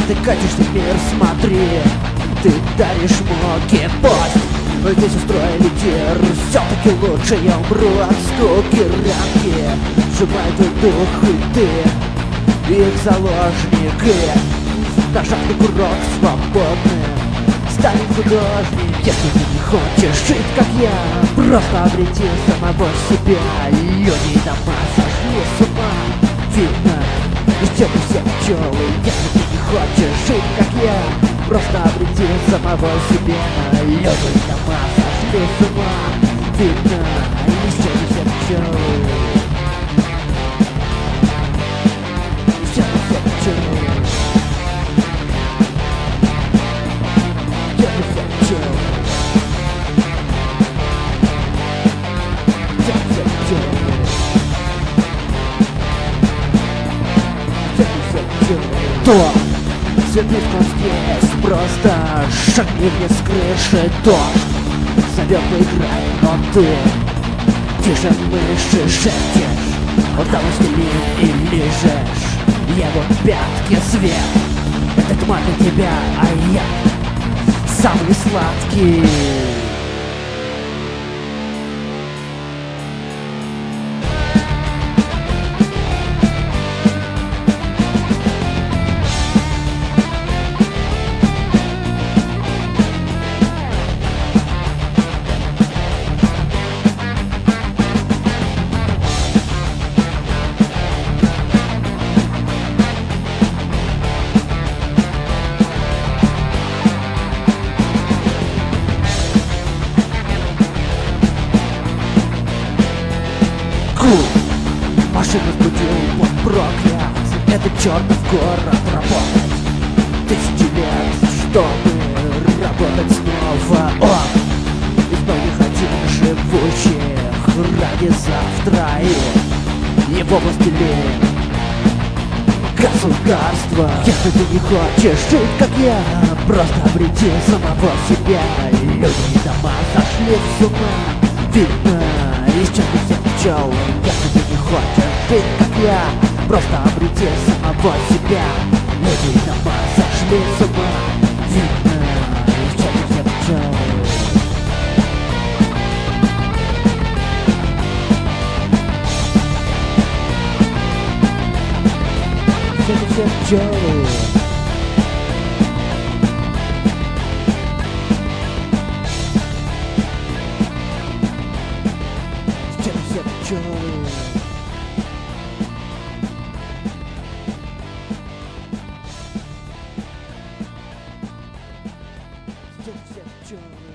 ты катишься в мир, смотри, ты даришь муки, пусть здесь устроили тир. Все-таки лучше я умру от скуки. Рамки сжимают твой дух, и ты их заложник. И на шаг на курок свободный станет художник. Если ты не хочешь жить, как я, просто обрети самого себя. Люди и дома сошли с ума, видно, из тебя все пчелы. Если ты не хочешь жить, как я, просто обрети самого себя. Люди и дома сошли с ума, видно, из тебя все пчелы. Из тебя все пчелы. То свернись здесь, просто шагни вниз с крыши. Дождь зовет поиграть, но ты тише мыши шепчешь, удовольствие и лежишь его пятки свет. Это тьма для тебя, а я самый сладкий. Машину сбудил, он проклят. Этот чертов город работать тысячи лет, чтобы работать снова. Он из многих один живущих ради завтра, и его властелин государство. Если ты не хочешь жить, как я, просто обрети самого себя. Люди и дома сошли с ума, видно, исчезли все пчелы. Если ты не хочешь жить, как я, просто обрети самого себя. Люди и дома сошли с ума, видно, исчезли все пчелы. Все пчелы. Все пчелы. Все пчелы.